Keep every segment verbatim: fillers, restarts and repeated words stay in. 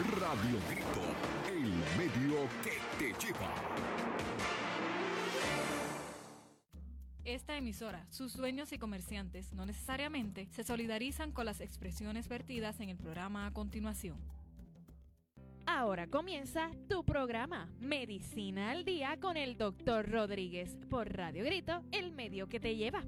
Radio Grito, el medio que te lleva. Esta emisora, sus dueños y comerciantes no necesariamente se solidarizan con las expresiones vertidas en el programa a continuación. Ahora comienza tu programa Medicina al Día con el doctor Rodríguez por Radio Grito, el medio que te lleva.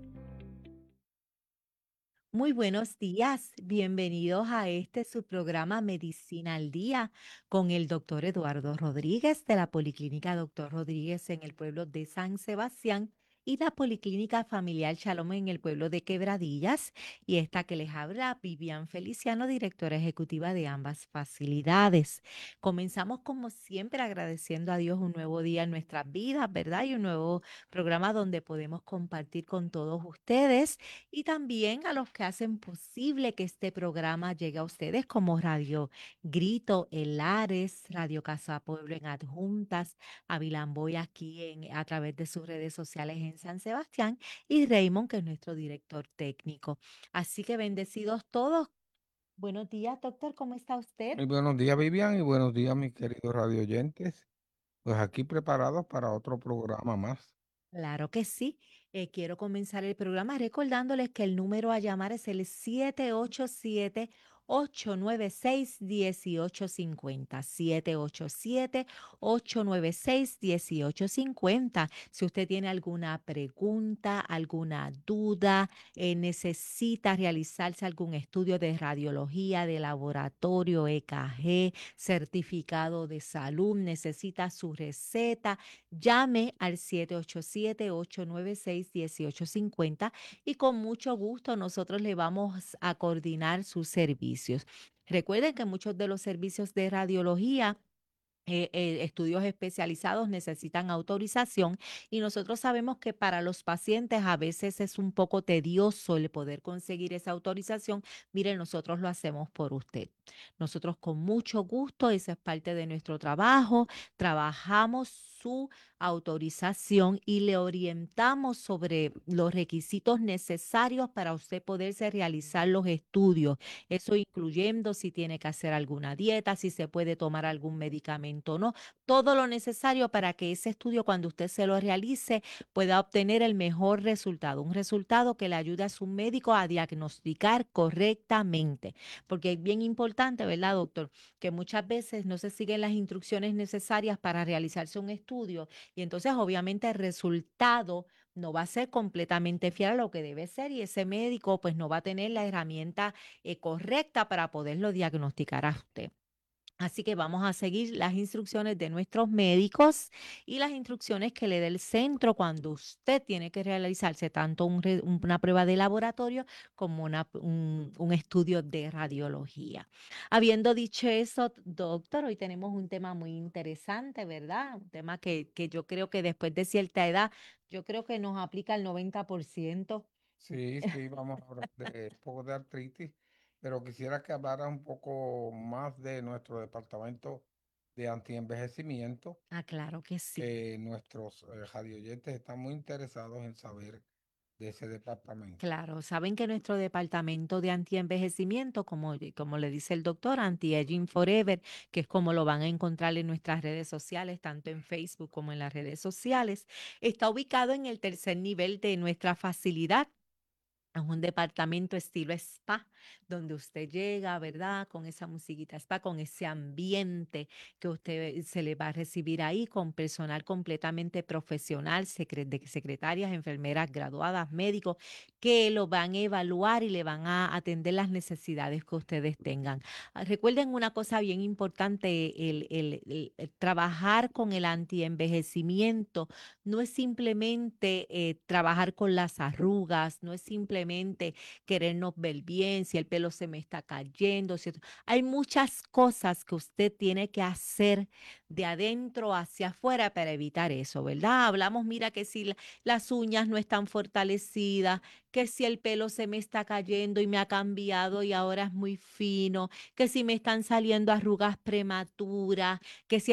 Muy buenos días, bienvenidos a este su programa Medicina al Día con el doctor Eduardo Rodríguez de la Policlínica Doctor Rodríguez en el pueblo de San Sebastián y la Policlínica Familiar Shalom en el pueblo de Quebradillas. Y esta que les habla, Vivian Feliciano, directora ejecutiva de ambas facilidades. Comenzamos como siempre agradeciendo a Dios un nuevo día en nuestras vidas, ¿verdad? Y un nuevo programa donde podemos compartir con todos ustedes y también a los que hacen posible que este programa llegue a ustedes como Radio Grito, El Ares, Radio Casa Pueblo en Adjuntas, Avilamboy aquí en, a través de sus redes sociales en San Sebastián y Raymond, que es nuestro director técnico. Así que bendecidos todos. Buenos días, doctor, ¿cómo está usted? Muy buenos días, Vivian, y buenos días, mis queridos radioyentes. Pues aquí preparados para otro programa más. Claro que sí. Eh, quiero comenzar el programa recordándoles que el número a llamar es el siete ocho siete, ocho nueve seis, uno ocho cinco cero. siete ocho siete, ocho nueve seis, uno ocho cinco cero. Si usted tiene alguna pregunta, alguna duda, eh, necesita realizarse algún estudio de radiología, de laboratorio, E K G, certificado de salud, necesita su receta, llame al siete ocho siete, ocho nueve seis, uno ocho cinco cero y con mucho gusto nosotros le vamos a coordinar sus servicios. Recuerden que muchos de los servicios de radiología eh, eh, estudios especializados necesitan autorización y nosotros sabemos que para los pacientes a veces es un poco tedioso el poder conseguir esa autorización. Mire, nosotros lo hacemos por usted. Nosotros con mucho gusto, esa es parte de nuestro trabajo, trabajamos su autorización y le orientamos sobre los requisitos necesarios para usted poderse realizar los estudios. Eso incluyendo si tiene que hacer alguna dieta, si se puede tomar algún medicamento o no. Todo lo necesario para que ese estudio, cuando usted se lo realice, pueda obtener el mejor resultado. Un resultado que le ayude a su médico a diagnosticar correctamente. Porque es bien importante, ¿verdad, doctor? Que muchas veces no se siguen las instrucciones necesarias para realizarse un estudio y entonces obviamente el resultado no va a ser completamente fiel a lo que debe ser y ese médico pues no va a tener la herramienta eh, correcta para poderlo diagnosticar a usted. Así que vamos a seguir las instrucciones de nuestros médicos y las instrucciones que le dé el centro cuando usted tiene que realizarse tanto un re- una prueba de laboratorio como una- un, un estudio de radiología. Habiendo dicho eso, doctor, hoy tenemos un tema muy interesante, ¿verdad? Un tema que, que yo creo que después de cierta edad, yo creo que nos aplica el noventa por ciento. Sí, sí, vamos a hablar de un poco de artritis, pero quisiera que hablara un poco más de nuestro departamento de antienvejecimiento, Ah, claro que sí. que nuestros eh, radioyentes están muy interesados en saber de ese departamento. Claro, saben que nuestro departamento de antienvejecimiento, como, como le dice el doctor, Anti-Aging Forever, que es como lo van a encontrar en nuestras redes sociales, tanto en Facebook como en las redes sociales, está ubicado en el tercer nivel de nuestra facilidad. Es un departamento estilo spa, donde usted llega, ¿verdad? Con esa musiquita spa, con ese ambiente que usted se le va a recibir ahí, con personal completamente profesional, secre- de secretarias, enfermeras graduadas, médicos, que lo van a evaluar y le van a atender las necesidades que ustedes tengan. Ah, recuerden una cosa bien importante, el, el- el- el trabajar con el antienvejecimiento no es simplemente eh, trabajar con las arrugas, no es simplemente querernos ver bien, si el pelo se me está cayendo, ¿cierto? Hay muchas cosas que usted tiene que hacer de adentro hacia afuera para evitar eso, ¿verdad? Hablamos, mira, que si la- las uñas no están fortalecidas, que si el pelo se me está cayendo y me ha cambiado y ahora es muy fino, que si me están saliendo arrugas prematuras, que si esto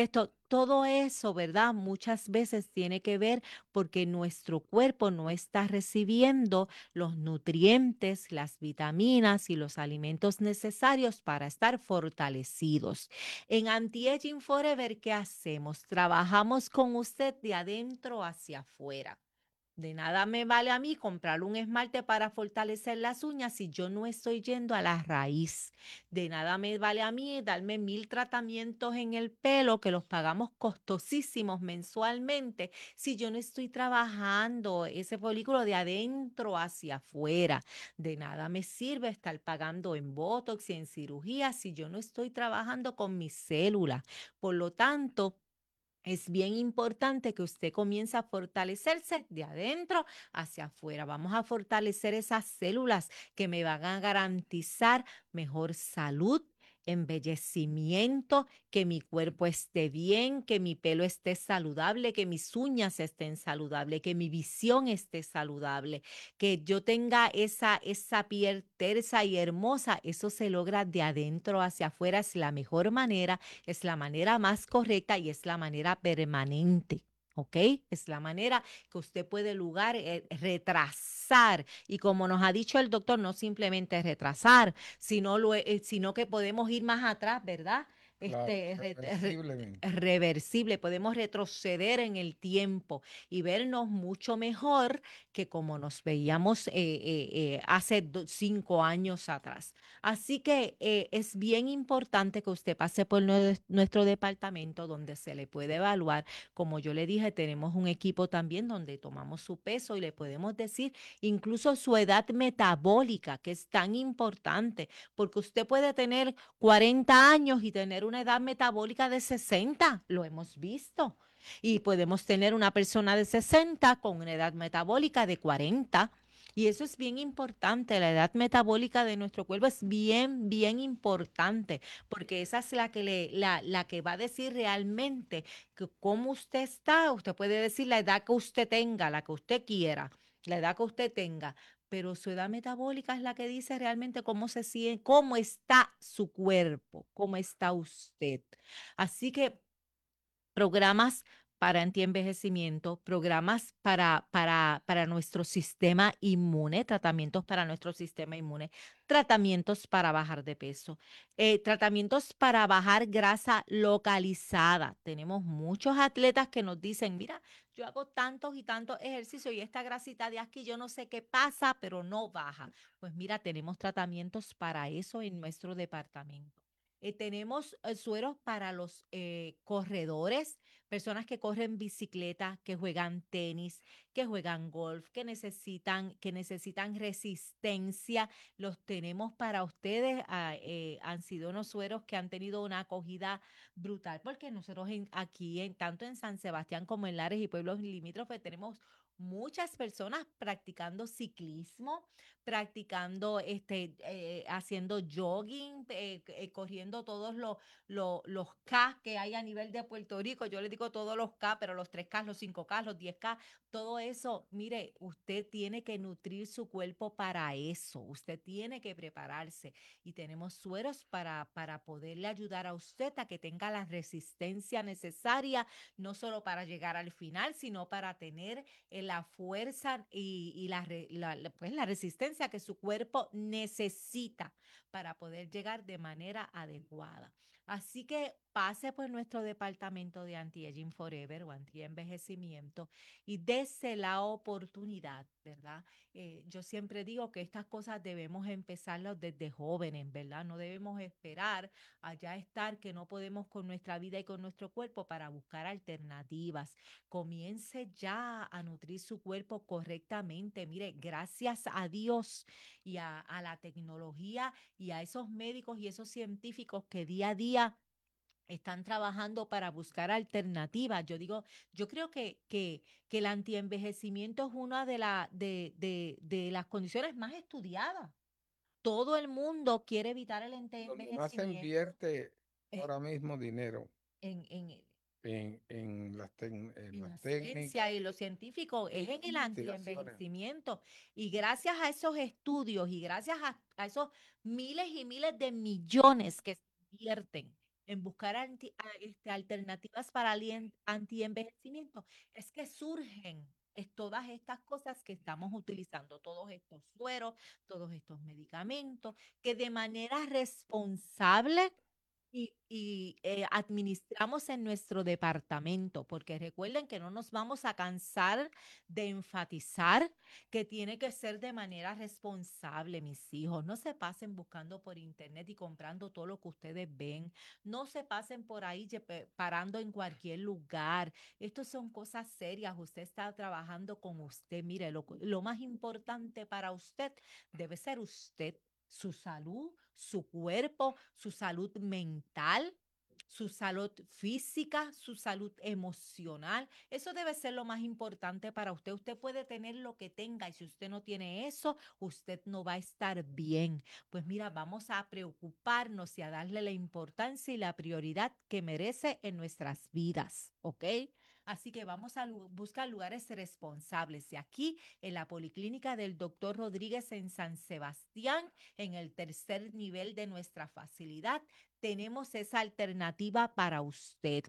todo eso, ¿verdad? Muchas veces tiene que ver porque nuestro cuerpo no está recibiendo los nutrientes, las vitaminas y los alimentos necesarios para estar fortalecidos. En Anti-Aging Forever, ¿qué hacemos? Trabajamos con usted de adentro hacia afuera. De nada me vale a mí comprar un esmalte para fortalecer las uñas si yo no estoy yendo a la raíz. De nada me vale a mí darme mil tratamientos en el pelo que los pagamos costosísimos mensualmente si yo no estoy trabajando ese folículo de adentro hacia afuera. De nada me sirve estar pagando en Botox y en cirugía si yo no estoy trabajando con mis células. Por lo tanto, es bien importante que usted comience a fortalecerse de adentro hacia afuera. Vamos a fortalecer esas células que me van a garantizar mejor salud, embellecimiento, que mi cuerpo esté bien, que mi pelo esté saludable, que mis uñas estén saludables, que mi visión esté saludable, que yo tenga esa, esa piel tersa y hermosa. Eso se logra de adentro hacia afuera. Es la mejor manera, es la manera más correcta y es la manera permanente. ¿Ok? Es la manera que usted puede lugar, eh, retrasar. Y como nos ha dicho el doctor, no simplemente retrasar, sino, lo, eh, sino que podemos ir más atrás, ¿verdad? Claro, Este, re- re- reversiblemente. reversible, podemos retroceder en el tiempo y vernos mucho mejor que como nos veíamos eh, eh, eh, hace do- cinco años atrás. Así que eh, es bien importante que usted pase por nue- nuestro departamento donde se le puede evaluar. Como yo le dije, tenemos un equipo también donde tomamos su peso y le podemos decir incluso su edad metabólica, que es tan importante, porque usted puede tener cuarenta años y tener una edad metabólica de sesenta, lo hemos visto. Y podemos tener una persona de sesenta con una edad metabólica de cuarenta. Y eso es bien importante, la edad metabólica de nuestro cuerpo es bien, bien importante, porque esa es la que, le, la, la que va a decir realmente que cómo usted está. Usted puede decir la edad que usted tenga, la que usted quiera, la edad que usted tenga, pero su edad metabólica es la que dice realmente cómo se siente, cómo está su cuerpo, cómo está usted. Así que programas para antienvejecimiento, programas para, para, para nuestro sistema inmune, tratamientos para nuestro sistema inmune, tratamientos para bajar de peso, eh, tratamientos para bajar grasa localizada. Tenemos muchos atletas que nos dicen, mira, yo hago tantos y tantos ejercicios y esta grasita de aquí yo no sé qué pasa, pero no baja. Pues mira, tenemos tratamientos para eso en nuestro departamento. Eh, tenemos eh, sueros para los eh, corredores, personas que corren bicicleta, que juegan tenis, que juegan golf, que necesitan, que necesitan resistencia. Los tenemos para ustedes. Ah, eh, han sido unos sueros que han tenido una acogida brutal, porque nosotros en- aquí, en, tanto en San Sebastián como en Lares y pueblos limítrofes, tenemos muchas personas practicando ciclismo, practicando, este, eh, haciendo jogging, eh, eh, corriendo todos los, los, los K que hay a nivel de Puerto Rico. Yo le digo todos los K, pero los tres K, los cinco K, los diez K, todo eso. Mire, usted tiene que nutrir su cuerpo para eso. Usted tiene que prepararse. Y tenemos sueros para, para poderle ayudar a usted a que tenga la resistencia necesaria, no solo para llegar al final, sino para tener eh, la fuerza y, y la, re- la- la- pues, la resistencia que su cuerpo necesita para poder llegar de manera adecuada. Así que pase por nuestro departamento de Anti-Aging Forever o anti-envejecimiento y dése la oportunidad, ¿verdad? Eh, yo siempre digo que estas cosas debemos empezarlas desde jóvenes, ¿verdad? No debemos esperar allá estar que no podemos con nuestra vida y con nuestro cuerpo para buscar alternativas. Comience ya a nutrir su cuerpo correctamente. Mire, gracias a Dios y a, a la tecnología y a esos médicos y esos científicos que día a día están trabajando para buscar alternativas. Yo digo, yo creo que, que, que el antienvejecimiento es una de, la, de, de, de las condiciones más estudiadas. Todo el mundo quiere evitar el Donde más se antienvejecimiento invierte eh, ahora mismo dinero en, en, en, en las, tec- en en las la técnicas ciencia y los científicos, es e en el investigaciones. antienvejecimiento. Y gracias a esos estudios y gracias a, a esos miles y miles de millones que se invierten en buscar anti- a- este, alternativas para el en- antienvejecimiento, es que surgen es todas estas cosas que estamos utilizando, todos estos sueros, todos estos medicamentos, que de manera responsable y, y, eh, administramos en nuestro departamento, porque recuerden que no nos vamos a cansar de enfatizar que tiene que ser de manera responsable, mis hijos. No se pasen buscando por internet y comprando todo lo que ustedes ven. No se pasen por ahí yepe- parando en cualquier lugar. Estas son cosas serias. Usted está trabajando con usted. Mire, lo, lo más importante para usted debe ser usted, su salud, su cuerpo, su salud mental, su salud física, su salud emocional. Eso debe ser lo más importante para usted. Usted puede tener lo que tenga y si usted no tiene eso, usted no va a estar bien. Pues mira, vamos a preocuparnos y a darle la importancia y la prioridad que merece en nuestras vidas, ¿ok? Así que vamos a lu- buscar lugares responsables. Y aquí en la Policlínica del doctor Rodríguez en San Sebastián, en el tercer nivel de nuestra facilidad, tenemos esa alternativa para usted.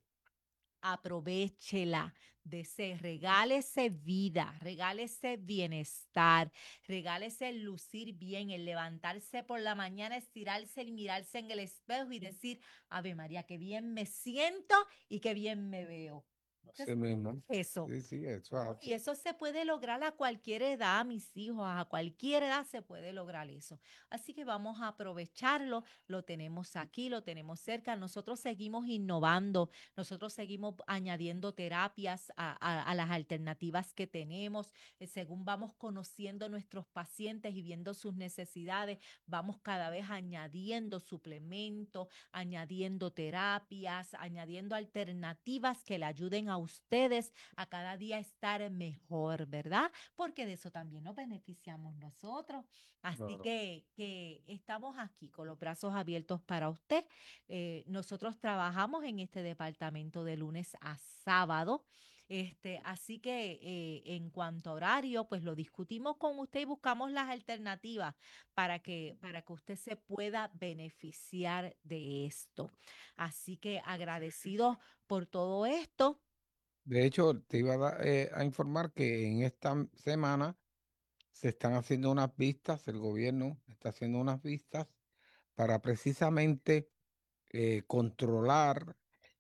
Aprovéchela, dese, regálese vida, regálese bienestar, regálese el lucir bien, el levantarse por la mañana, estirarse y mirarse en el espejo y decir, Ave María, qué bien me siento y qué bien me veo. Así mismo. Eso. Sí, sí, eso es Y así. eso se puede lograr a cualquier edad, mis hijos, a cualquier edad se puede lograr eso. Así que vamos a aprovecharlo, lo tenemos aquí, lo tenemos cerca, nosotros seguimos innovando, nosotros seguimos añadiendo terapias a, a- a las alternativas que tenemos, eh, según vamos conociendo nuestros pacientes y viendo sus necesidades, vamos cada vez añadiendo suplementos, añadiendo terapias, añadiendo alternativas que le ayuden a ustedes a cada día estar mejor, ¿verdad? Porque de eso también nos beneficiamos nosotros. Así Claro. que, que estamos aquí con los brazos abiertos para usted. Eh, nosotros trabajamos en este departamento de lunes a sábado. Este, así que eh, en cuanto a horario, pues lo discutimos con usted y buscamos las alternativas para que, para que usted se pueda beneficiar de esto. Así que agradecidos por todo esto. De hecho, te iba a, da- eh, a informar que en esta m- semana se están haciendo unas vistas, el gobierno está haciendo unas vistas para precisamente eh, controlar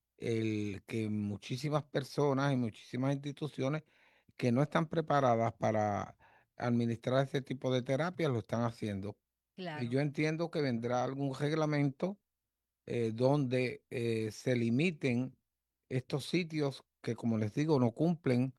el que muchísimas personas y muchísimas instituciones que no están preparadas para administrar ese tipo de terapias lo están haciendo. Y Claro. yo entiendo que vendrá algún reglamento eh, donde eh, se limiten estos sitios que, como les digo, no cumplen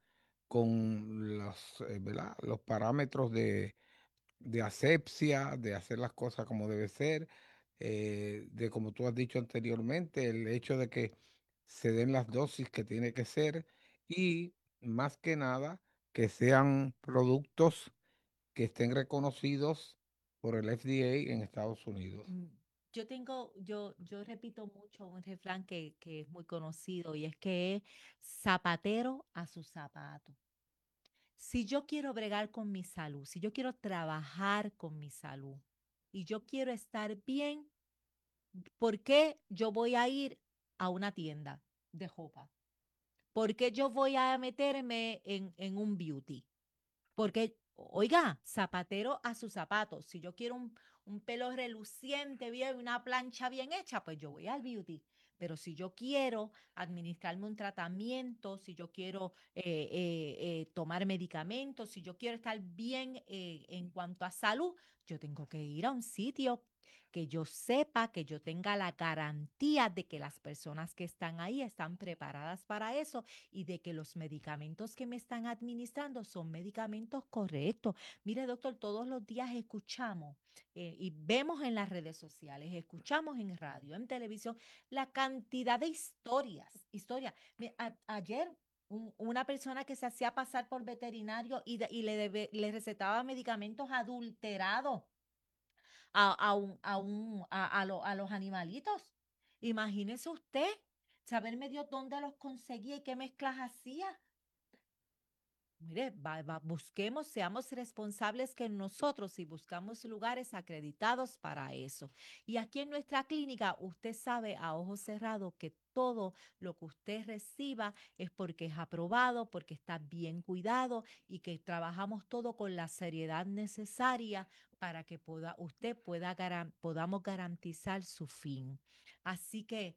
con los, eh, ¿verdad? Los parámetros de, de asepsia, de hacer las cosas como debe ser, eh, de como tú has dicho anteriormente, el hecho de que se den las dosis que tiene que ser y más que nada que sean productos que estén reconocidos por el F D A en Estados Unidos. Mm, Yo tengo, yo, yo repito mucho un refrán que, que es muy conocido y es que es zapatero a su zapato. Si yo quiero bregar con mi salud, si yo quiero trabajar con mi salud y yo quiero estar bien, ¿por qué yo voy a ir a una tienda de ropa? ¿Por qué yo voy a meterme en, en un beauty? Porque, oiga, zapatero a sus zapatos. Si yo quiero un, un pelo reluciente, bien, una plancha bien hecha, pues yo voy al beauty. Pero si yo quiero administrarme un tratamiento, si yo quiero eh, eh, eh, tomar medicamentos, si yo quiero estar bien eh, en cuanto a salud, yo tengo que ir a un sitio que yo sepa, que yo tenga la garantía de que las personas que están ahí están preparadas para eso y de que los medicamentos que me están administrando son medicamentos correctos. Mire, doctor, todos los días escuchamos eh, y vemos en las redes sociales, escuchamos en radio, en televisión, la cantidad de historias, historias. Mi- a- ayer un- una persona que se hacía pasar por veterinario y, de- y le, debe- le recetaba medicamentos adulterados a, a, un, a, un, a, a lo- a los animalitos. Imagínese usted saber medio dónde los conseguía y qué mezclas hacía. Mire, va- va- busquemos, seamos responsables que nosotros y buscamos lugares acreditados para eso. Y aquí en nuestra clínica, usted sabe a ojos cerrados que todo lo que usted reciba es porque es aprobado, porque está bien cuidado y que trabajamos todo con la seriedad necesaria para que pueda, usted pueda garan- podamos garantizar su fin. Así que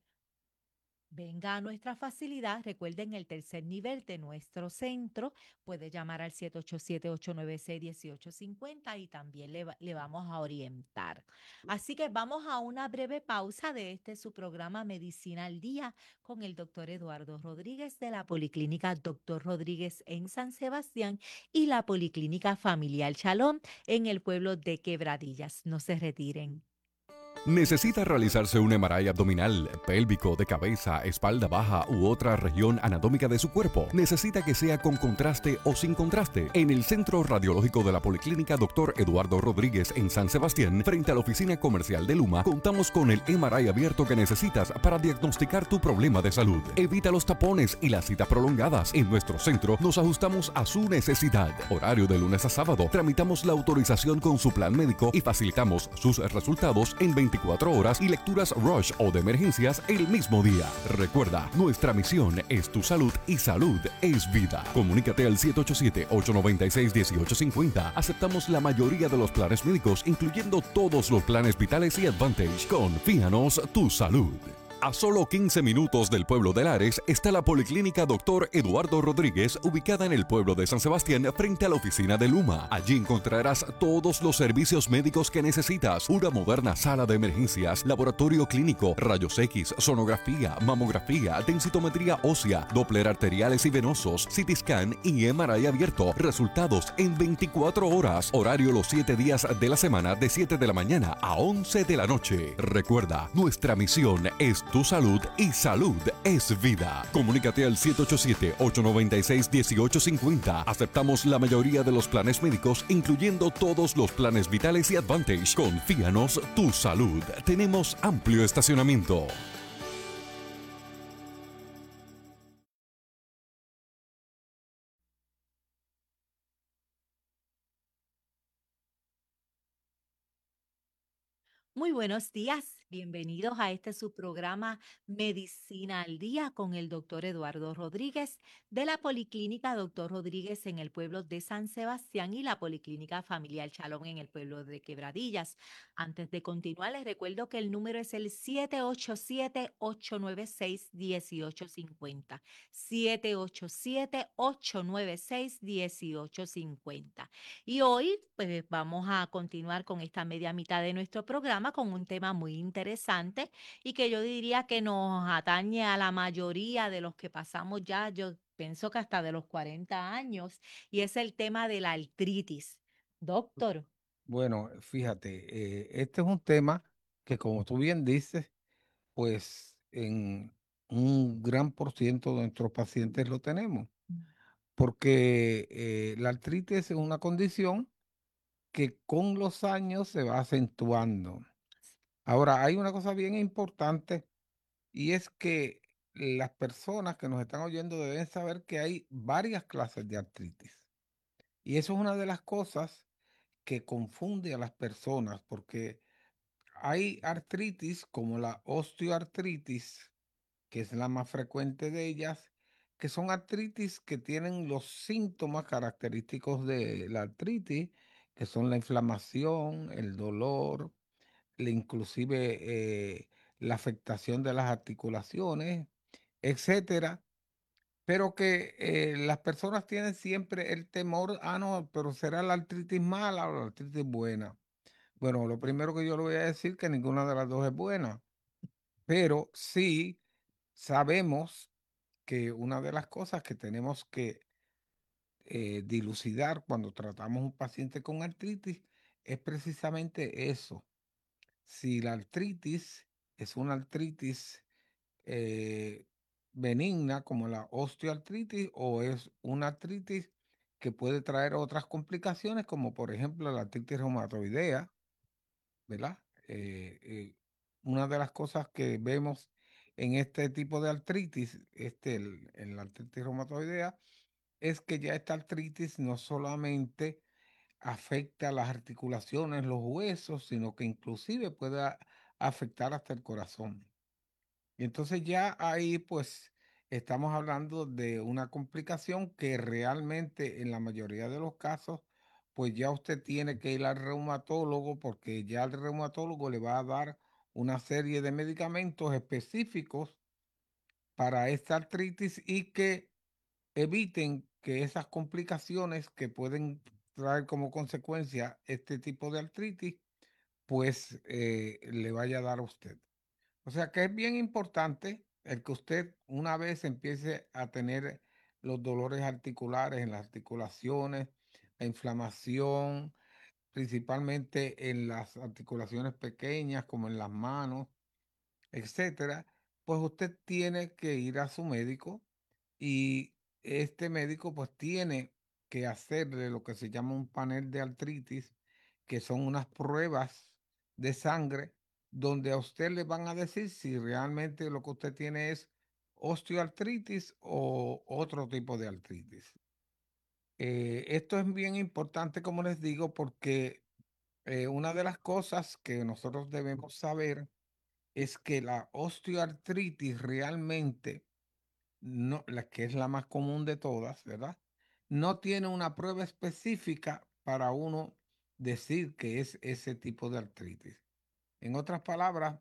venga a nuestra facilidad. Recuerden el tercer nivel de nuestro centro. Puede llamar al siete ocho siete, ocho nueve seis, uno ocho cinco cero y también le, va- le vamos a orientar. Así que vamos a una breve pausa de este su programa Medicina al Día con el doctor Eduardo Rodríguez de la Policlínica Doctor Rodríguez en San Sebastián y la Policlínica Familiar Shalom en el pueblo de Quebradillas. No se retiren. ¿Necesita realizarse un M R I abdominal, pélvico, de cabeza, espalda baja u otra región anatómica de su cuerpo? ¿Necesita que sea con contraste o sin contraste? En el Centro Radiológico de la Policlínica Doctor Eduardo Rodríguez en San Sebastián, frente a la oficina comercial de Luma, contamos con el M R I abierto que necesitas para diagnosticar tu problema de salud. Evita los tapones y las citas prolongadas. En nuestro centro nos ajustamos a su necesidad. Horario de lunes a sábado. Tramitamos la autorización con su plan médico y facilitamos sus resultados en veinticuatro horas y lecturas rush o de emergencias el mismo día. Recuerda, nuestra misión es tu salud y salud es vida. Comunícate al siete ocho siete, ocho nueve seis, uno ocho cinco cero. Aceptamos la mayoría de los planes médicos, incluyendo todos los planes vitales y Advantage. Confíanos tu salud. A solo quince minutos del pueblo de Lares está la Policlínica Doctor Eduardo Rodríguez, ubicada en el pueblo de San Sebastián, frente a la oficina de Luma. Allí encontrarás todos los servicios médicos que necesitas: una moderna sala de emergencias, laboratorio clínico, rayos X, sonografía, mamografía, densitometría ósea, Doppler arteriales y venosos, C T scan y M R I abierto. Resultados en veinticuatro horas. Horario los siete días de la semana de siete de la mañana a once de la noche. Recuerda, nuestra misión es tu salud y salud es vida. Comunícate al siete ocho siete, ocho nueve seis, uno ocho cinco cero. Aceptamos la mayoría de los planes médicos, incluyendo todos los planes vitales y Advantage. Confíanos tu salud. Tenemos amplio estacionamiento. Muy buenos días, bienvenidos a este su programa Medicina al Día con el doctor Eduardo Rodríguez de la Policlínica Doctor Rodríguez en el pueblo de San Sebastián y la Policlínica Familiar Chalón en el pueblo de Quebradillas. Antes de continuar, les recuerdo que el número es el siete ocho siete, ocho nueve seis, uno ocho cinco cero. siete ocho siete, ocho nueve seis, uno ocho cinco cero. Y hoy, pues vamos a continuar con esta media mitad de nuestro programa con un tema muy interesante y que yo diría que nos atañe a la mayoría de los que pasamos ya, yo pienso que hasta de los cuarenta años, y es el tema de la artritis. Doctor. Bueno, fíjate, eh, este es un tema que, como tú bien dices, pues en un gran por ciento de nuestros pacientes lo tenemos, porque eh, la artritis es una condición que con los años se va acentuando. Ahora, hay una cosa bien importante y es que las personas que nos están oyendo deben saber que hay varias clases de artritis. Y eso es una de las cosas que confunde a las personas, porque hay artritis como la osteoartritis, que es la más frecuente de ellas, que son artritis que tienen los síntomas característicos de la artritis, que son la inflamación, el dolor, la- inclusive eh, la afectación de las articulaciones, etcétera. Pero que eh, las personas tienen siempre el temor, ah, no, pero será la artritis mala o la artritis buena. Bueno, lo primero que yo le voy a decir que ninguna de las dos es buena, pero sí sabemos que una de las cosas que tenemos que eh, dilucidar cuando tratamos a un paciente con artritis es precisamente eso. Si la artritis es una artritis eh, benigna como la osteoartritis o es una artritis que puede traer otras complicaciones como por ejemplo la artritis reumatoidea, ¿verdad? Eh, eh, una de las cosas que vemos en este tipo de artritis, este, el- en la artritis reumatoidea, es que ya esta artritis no solamente afecta las articulaciones, los huesos, sino que inclusive puede a- afectar hasta el corazón. Y entonces ya ahí pues estamos hablando de una complicación que realmente en la mayoría de los casos pues ya usted tiene que ir al reumatólogo porque ya el reumatólogo le va a dar una serie de medicamentos específicos para esta artritis y que eviten que esas complicaciones que pueden traer como consecuencia este tipo de artritis pues eh, le vaya a dar a usted. O sea que es bien importante el que usted una vez empiece a tener los dolores articulares en las articulaciones, la inflamación, principalmente en las articulaciones pequeñas como en las manos, etcétera, pues usted tiene que ir a su médico y este médico pues tiene que hacerle lo que se llama un panel de artritis, que son unas pruebas de sangre donde a usted le van a decir si realmente lo que usted tiene es osteoartritis o otro tipo de artritis. Eh, esto es bien importante, como les digo, porque eh, una de las cosas que nosotros debemos saber es que la osteoartritis realmente, no, la que es la más común de todas, ¿verdad? No tiene una prueba específica para uno decir que es ese tipo de artritis. En otras palabras,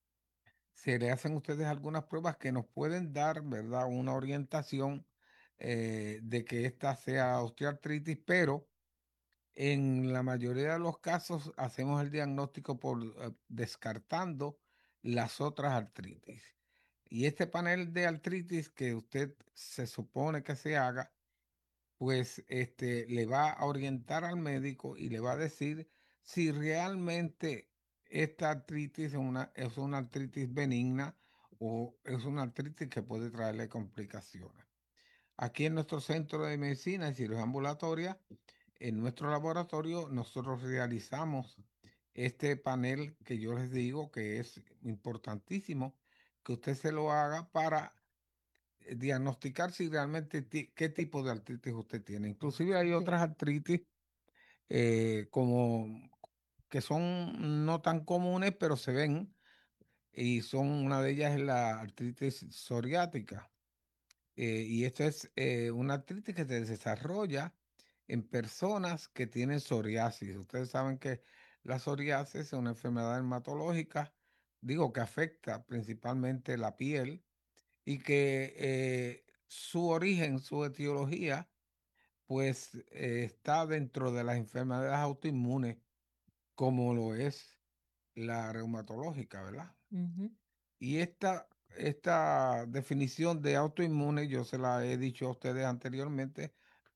se le hacen a ustedes algunas pruebas que nos pueden dar, ¿verdad? Una orientación eh, de que esta sea osteoartritis, pero en la mayoría de los casos hacemos el diagnóstico por eh, descartando las otras artritis. Y este panel de artritis que usted se supone que se haga, pues este, le va a orientar al médico y le va a decir si realmente esta artritis es una, es una artritis benigna o es una artritis que puede traerle complicaciones. Aquí en nuestro centro de medicina y cirugía ambulatoria, en nuestro laboratorio, nosotros realizamos este panel que yo les digo que es importantísimo que usted se lo haga para eh, diagnosticar si realmente ti- qué tipo de artritis usted tiene. Inclusive hay Sí. otras artritis eh, como que son no tan comunes, pero se ven y son una de ellas es la artritis psoriática. Eh, y esto es eh, una artritis que se desarrolla en personas que tienen psoriasis. Ustedes saben que la psoriasis es una enfermedad dermatológica, digo que afecta principalmente la piel y que eh, su origen, su etiología, pues eh, está dentro de las enfermedades autoinmunes, como lo es la reumatológica, ¿verdad? Ujú. Y esta, esta definición de autoinmune, yo se la he dicho a ustedes anteriormente,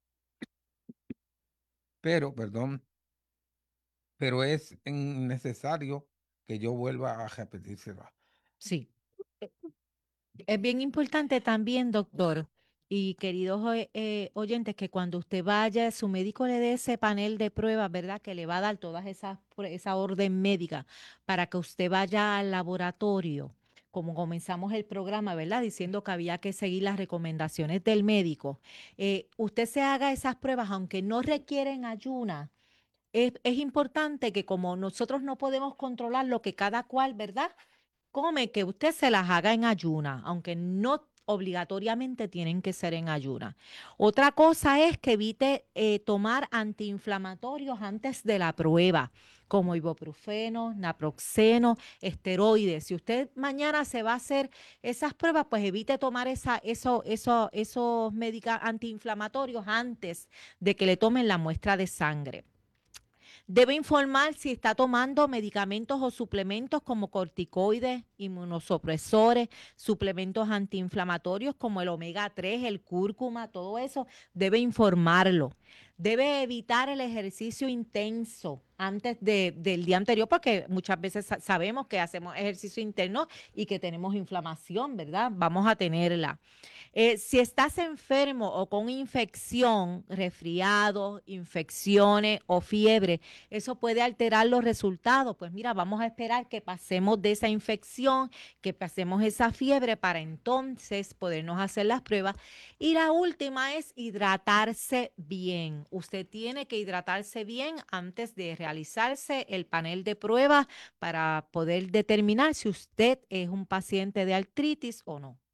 pero, perdón, pero es en- necesario que yo vuelva a repetírsela. Sí. Es bien importante también, doctor, y queridos oy- eh, oyentes, que cuando usted vaya, su médico le dé ese panel de pruebas, ¿verdad? Que le va a dar todas esas, prue- esa orden médica para que usted vaya al laboratorio, como comenzamos el programa, ¿verdad? Diciendo que había que seguir las recomendaciones del médico. Eh, usted se haga esas pruebas, aunque no requieren ayuna. Es, es importante que como nosotros no podemos controlar lo que cada cual, ¿verdad? Come, que usted se las haga en ayuna, aunque no obligatoriamente tienen que ser en ayuna. Otra cosa es que evite eh, tomar antiinflamatorios antes de la prueba, como ibuprofeno, naproxeno, esteroides. Si usted mañana se va a hacer esas pruebas, pues evite tomar esa, eso, eso, esos medica- antiinflamatorios antes de que le tomen la muestra de sangre. Debe informar si está tomando medicamentos o suplementos como corticoides, inmunosupresores, suplementos antiinflamatorios como el omega tres, el cúrcuma, todo eso. Debe informarlo. Debe evitar el ejercicio intenso antes de, del día anterior, porque muchas veces sa- sabemos que hacemos ejercicio interno y que tenemos inflamación, ¿verdad? Vamos a tenerla. Eh, si estás enfermo o con infección, resfriado, infecciones o fiebre, eso puede alterar los resultados. Pues mira, vamos a esperar que pasemos de esa infección, que pasemos esa fiebre para entonces podernos hacer las pruebas. Y la última es hidratarse bien. Usted tiene que hidratarse bien antes de realizarse el panel de pruebas para poder determinar si usted es un paciente de artritis o no.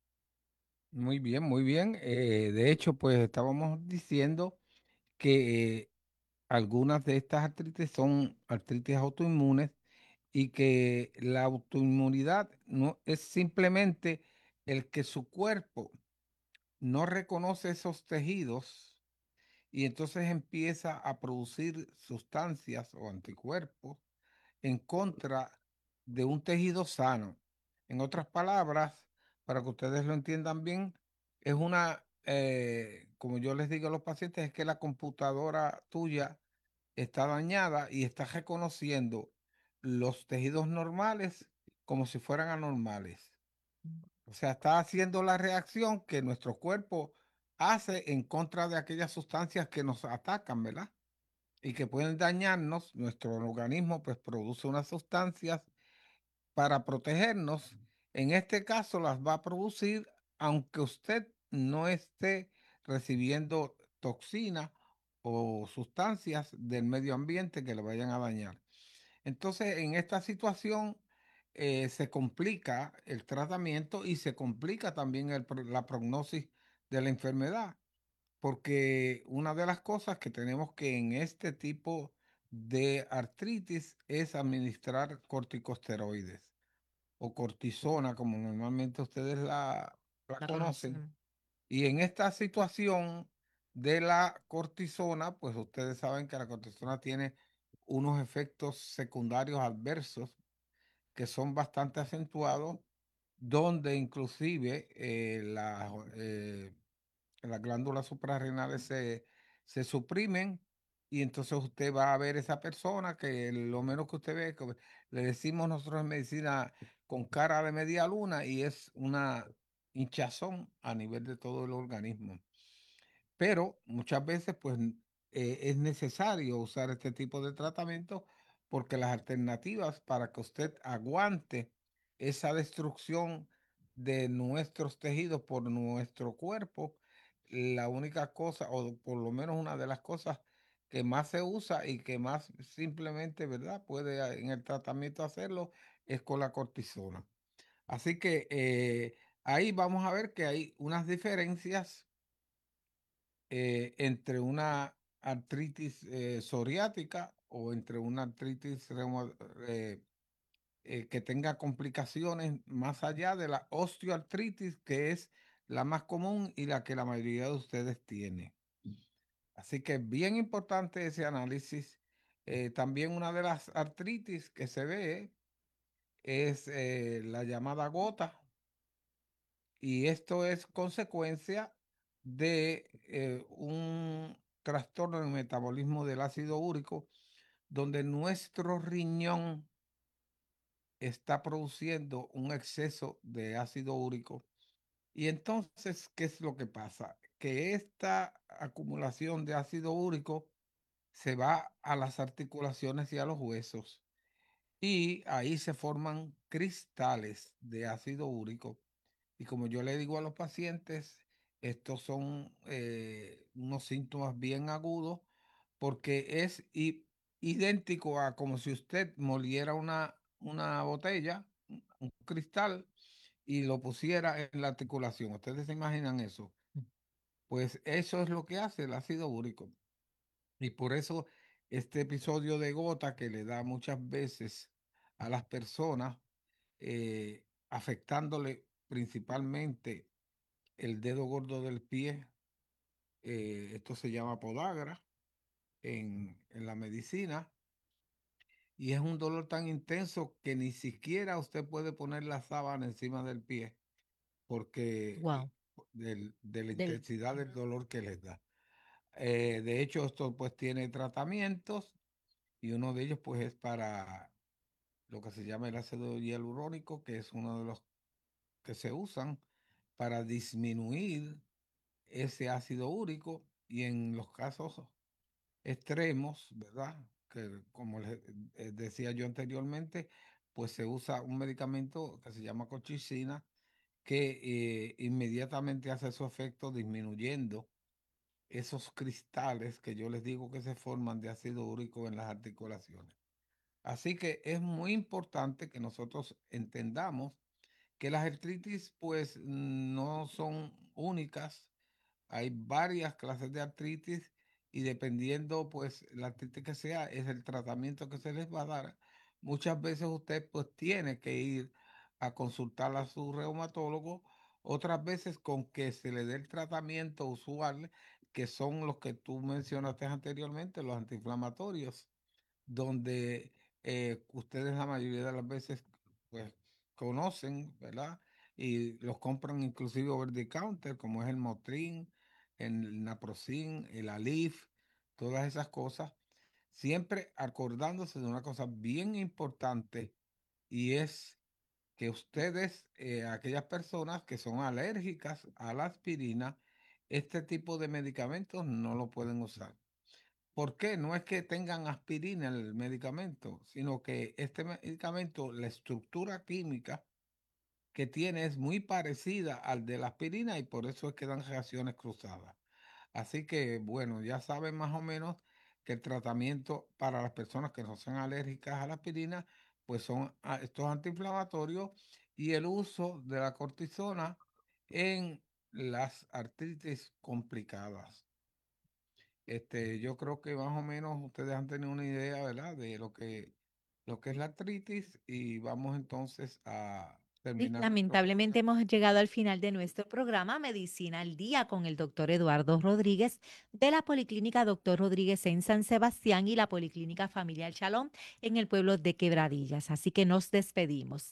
Muy bien, muy bien. Eh, de hecho, pues estábamos diciendo que algunas de estas artritis son artritis autoinmunes y que la autoinmunidad no es simplemente el que su cuerpo no reconoce esos tejidos y entonces empieza a producir sustancias o anticuerpos en contra de un tejido sano. En otras palabras, para que ustedes lo entiendan bien, es una, eh, como yo les digo a los pacientes, es que la computadora tuya está dañada y está reconociendo los tejidos normales como si fueran anormales. O sea, está haciendo la reacción que nuestro cuerpo hace en contra de aquellas sustancias que nos atacan, ¿verdad? Y que pueden dañarnos. Nuestro organismo pues produce unas sustancias para protegernos. En este caso las va a producir aunque usted no esté recibiendo toxinas o sustancias del medio ambiente que le vayan a dañar. Entonces, en esta situación eh, se complica el tratamiento y se complica también el pro- la prognosis de la enfermedad, porque una de las cosas que tenemos que en este tipo de artritis es administrar corticosteroides o cortisona, como normalmente ustedes la, la La conocen. conocen. Y en esta situación de la cortisona, pues ustedes saben que la cortisona tiene unos efectos secundarios adversos que son bastante acentuados, donde inclusive eh, la, eh, las glándulas suprarrenales se, se suprimen y entonces usted va a ver esa persona que lo menos que usted ve, que le decimos nosotros en medicina con cara de media luna y es una hinchazón a nivel de todo el organismo. Pero muchas veces pues eh, es necesario usar este tipo de tratamiento porque las alternativas para que usted aguante esa destrucción de nuestros tejidos por nuestro cuerpo, la única cosa, o por lo menos una de las cosas que más se usa y que más simplemente, ¿verdad? Puede a- en el tratamiento hacerlo es con la cortisona. Así que eh, ahí vamos a ver que hay unas diferencias eh, entre una artritis eh, psoriática o entre una artritis reuma- eh, eh, que tenga complicaciones más allá de la osteoartritis, que es la más común y la que la mayoría de ustedes tiene. Así que es bien importante ese análisis. Eh, también una de las artritis que se ve es eh, la llamada gota, y esto es consecuencia de eh, un trastorno en el metabolismo del ácido úrico, donde nuestro riñón está produciendo un exceso de ácido úrico. Y entonces, ¿qué es lo que pasa? Que esta acumulación de ácido úrico se va a las articulaciones y a los huesos. Y ahí se forman cristales de ácido úrico. Y como yo le digo a los pacientes, estos son eh, unos síntomas bien agudos porque es i- idéntico a como si usted moliera una, una botella, un un cristal, y lo pusiera en la articulación. ¿Ustedes se imaginan eso? Pues eso es lo que hace el ácido úrico. Y por eso este episodio de gota que le da muchas veces a las personas, eh, afectándole principalmente el dedo gordo del pie, eh, esto se llama podagra en, en la medicina, y es un dolor tan intenso que ni siquiera usted puede poner la sábana encima del pie porque Wow. del- de la Del, intensidad del dolor que les da. Eh, de hecho, esto pues tiene tratamientos y uno de ellos pues es para lo que se llama el ácido hialurónico, que es uno de los que se usan para disminuir ese ácido úrico, y en los casos extremos, ¿verdad? Que como les eh, decía yo anteriormente, pues se usa un medicamento que se llama colchicina, que eh, inmediatamente hace su efecto disminuyendo esos cristales que yo les digo que se forman de ácido úrico en las articulaciones. Así que es muy importante que nosotros entendamos que las artritis pues no son únicas. Hay varias clases de artritis y dependiendo pues la artritis que sea, es el tratamiento que se les va a dar. Muchas veces usted pues tiene que ir a consultar a su reumatólogo, otras veces con que se le dé el tratamiento usual, que son los que tú mencionaste anteriormente, los antiinflamatorios, donde eh, ustedes la mayoría de las veces pues conocen, ¿verdad? Y los compran inclusive over the counter, como es el Motrin, el Naprosyn, el Alif, todas esas cosas, siempre acordándose de una cosa bien importante, y es que ustedes, eh, aquellas personas que son alérgicas a la aspirina, este tipo de medicamentos no lo pueden usar. ¿Por qué? No es que tengan aspirina el medicamento, sino que este medicamento, la estructura química que tiene es muy parecida al de la aspirina, y por eso es que dan reacciones cruzadas. Así que, bueno, ya saben más o menos que el tratamiento para las personas que no sean alérgicas a la aspirina, pues son estos antiinflamatorios, y el uso de la cortisona en las artritis complicadas. Este, yo creo que más o menos ustedes han tenido una idea, ¿verdad?, de lo que, lo que es la artritis, y vamos entonces a Sí, terminar. lamentablemente hemos llegado al final de nuestro programa Medicina al Día con el doctor Eduardo Rodríguez de la Policlínica Doctor Rodríguez en San Sebastián y la Policlínica Familiar Shalom en el pueblo de Quebradillas. Así que nos despedimos.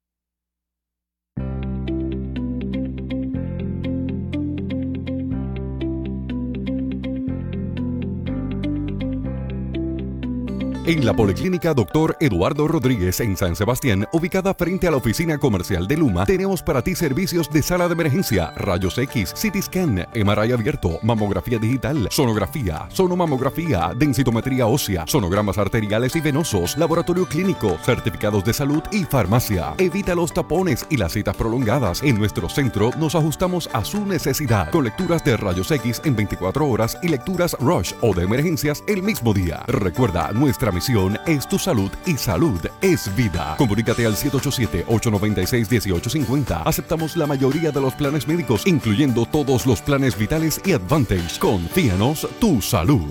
En la Policlínica Doctor Eduardo Rodríguez en San Sebastián, ubicada frente a la oficina comercial de Luma, tenemos para ti servicios de sala de emergencia, rayos X, C T scan, M R I abierto, mamografía digital, sonografía, sonomamografía, densitometría ósea, sonogramas arteriales y venosos, laboratorio clínico, certificados de salud y farmacia. Evita los tapones y las citas prolongadas. En nuestro centro nos ajustamos a su necesidad, con lecturas de rayos X en veinticuatro horas y lecturas Rush o de emergencias el mismo día. Recuerda, nuestra misión es tu salud, y salud es vida. Comunícate al siete ocho siete, ocho nueve seis, uno ocho cinco cero. Aceptamos la mayoría de los planes médicos, incluyendo todos los planes vitales y Advantage. Confíanos tu salud.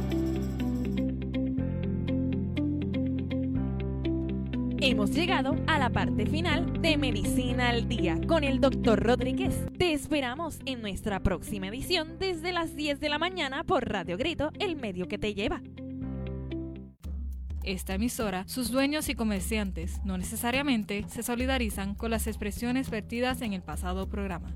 Hemos llegado a la parte final de Medicina al Día con el doctor Rodríguez. Te esperamos en nuestra próxima edición desde las diez de la mañana por Radio Grito, el medio que te lleva. Esta emisora, sus dueños y comerciantes no necesariamente se solidarizan con las expresiones vertidas en el pasado programa.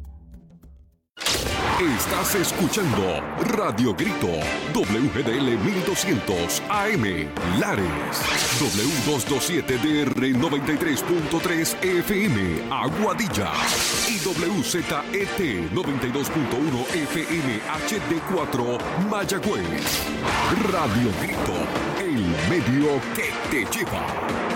Estás escuchando Radio Grito, W G D L mil doscientos A M, Lares, W doscientos veintisiete D R noventa y tres punto tres F M, Aguadilla, y W Z E T noventa y dos punto uno F M H D cuatro, Mayagüez. Radio Grito, el medio que te lleva.